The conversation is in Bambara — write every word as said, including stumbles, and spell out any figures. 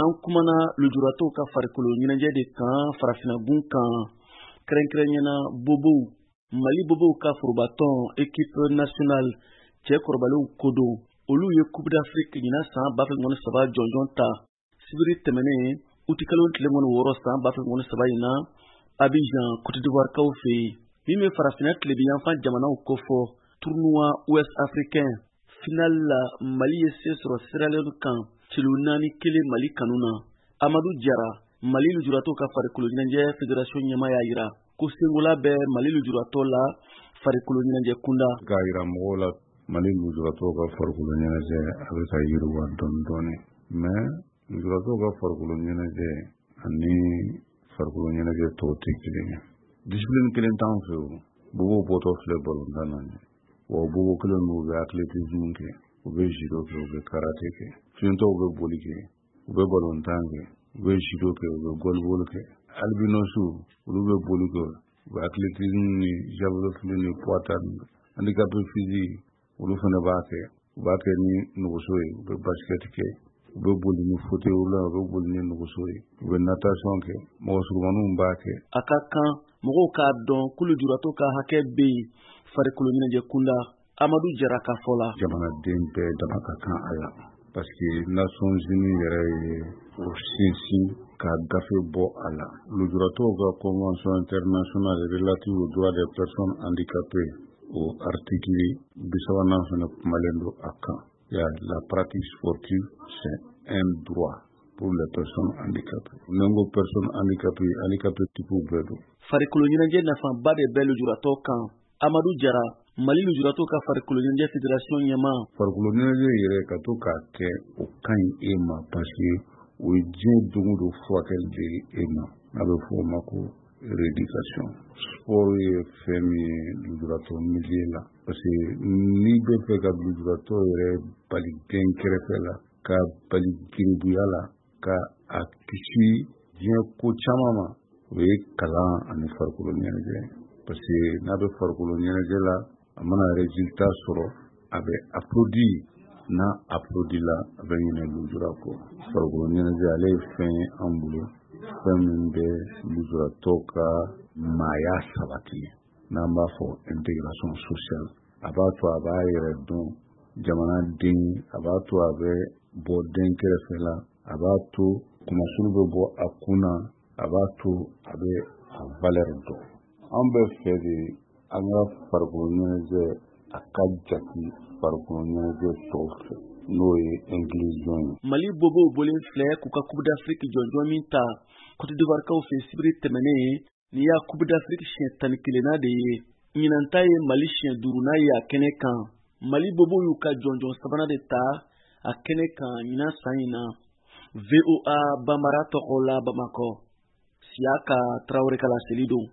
an kumana lujuratɔw ka farikolo ɲɛnajɛ de kan farafinagun kan kɛrɛnkɛrɛnyana bobow mali bobow ka forobatɔn équipe nationale cɛ kɔrɔbalenw ko don olu ye coupe d'Afrique ɲina san ba fila ani saba jɔnjɔn ta sibiri tɛmɛnen uti kalo tile wɔɔrɔ san ba fila ani saba in na Abidjan Côte d'Ivoire kaw fɛ min bɛ farafina tilebiyanfan jamanaw kofɔ tournoi ouest africain final la Mali ye se sɔrɔ Sierra Leone kan cilu naani kelen Mali kanu na. Amadou Diarra Mali lujuratɔw ka farikolo ɲɛnajɛ fédération ɲɛmaa y'a jira ko sengola bɛ Mali lujuratɔw la farikolo ɲɛnajɛ kunda k'a jira mɔgɔw la Mali lujuratɔw ka farikolo ɲɛnajɛ a bɛ ka yiriwa dɔɔni dɔɔni mais lujuratɔw ka farikolo ɲɛnajɛ ani farikolo ɲɛnajɛ tɔw tɛ kelen ye. Discipline kelen t'an fɛ o. Bobo bɔtɔ filɛ balontan na ni wa bobo kelen n'u bɛ athlétisme kɛ u bɛ judo kɛ u bɛ karate kɛ fiyentɔw bɛ boli kɛ u bɛ balontan kɛ u bɛ judo kɛ u bɛ golbol kɛ albinosu olu bɛ boli kɛ u bɛ athlétisme ni javelin ni poids handicapé physique olu fana b'a kɛ u b'a kɛ ni nɔgɔso ye u bɛ basket kɛ u bɛ boli ni fauteuil la u bɛ boli ni nɔgɔso ye u bɛ natation kɛ mɔgɔ surumaniw b'a kɛ. A ka kan mɔgɔw k'a dɔn ko lujuratɔw ka hakɛ bɛ yen farikolo ɲɛnajɛ kunda Amadou Diarra ka fɔ la. Jamanaden bɛɛ dama ka kan a la parce que Nations Unies yɛrɛ ye o sinsin ka gafe bɔ a la. Lujuratɔw ka convention internationale relative aux droits des personnes handicapées o article bisabanan fana kumalen don a kan. Ya la pratique sportive c'est un droit pour les personnes handicapées. Nengo personnes handicapées handicapées type bɛɛ don. Farikolo ɲɛnajɛ nafaba de bɛ lujuratɔw kan. Amadou Diarra Mali lujuratɔw ka farikolo ɲɛnajɛ fédération ɲɛmaa. Farikolo ɲɛnajɛ yɛrɛ ka to k'a kɛ o ka ɲi e ma parce que o ye diɲɛ dogo don furakɛli de ye e ma. N'a bɛ fɔ o ma ko rééducation. Sport ye fɛn min ye lujuratɔ milieu la parce que n'i bɛ fɛ ka lujuratɔ yɛrɛ bali den kɛrɛfɛ la ka bali giribuya la ka a kisi diɲɛ ko caman ma o ye kalan ani farikolo ɲɛnajɛ parce que n'a bɛ farikolo ɲɛnajɛ la a mana résultat sɔrɔ a bɛ applaudi n'a applaudi la a bɛ ɲinɛ lujura kɔ. Farikolo ɲɛnajɛ ale ye fɛn ye an bolo fɛn min bɛ lujuratɔw ka maaya sabati n'an b'a fɔ intégration sociale a b'a to a b'a yɛrɛ dɔn jamana den a b'a to a bɛ bɔ den kɛrɛfɛ la a b'a to kumasuru bɛ bɔ a kunna a b'a to a bɛ a valeur dɔn. An bɛ fɛ de an ka farikolo ɲɛnajɛ a ka jate farikolo ɲɛnajɛ tɔw fɛ n'o ye inclusion ye. Mali bobow bolen filɛ k'u ka coupe d'Afrique jɔnjɔn min ta Côte d'Ivoire kaw fɛ sibiri tɛmɛnen ni y'a coupe d'Afrique siɲɛ tan ni kelenna de ye ɲinan ta ye Mali siɲɛ duurunan ye a kɛnɛ kan. Mali bobow y'u ka jɔnjɔn sabanan de ta a kɛnɛ kan ɲinan san in na. V O A Bambara tɔgɔ la Bamakɔ Siaka Traoré ka laseli don.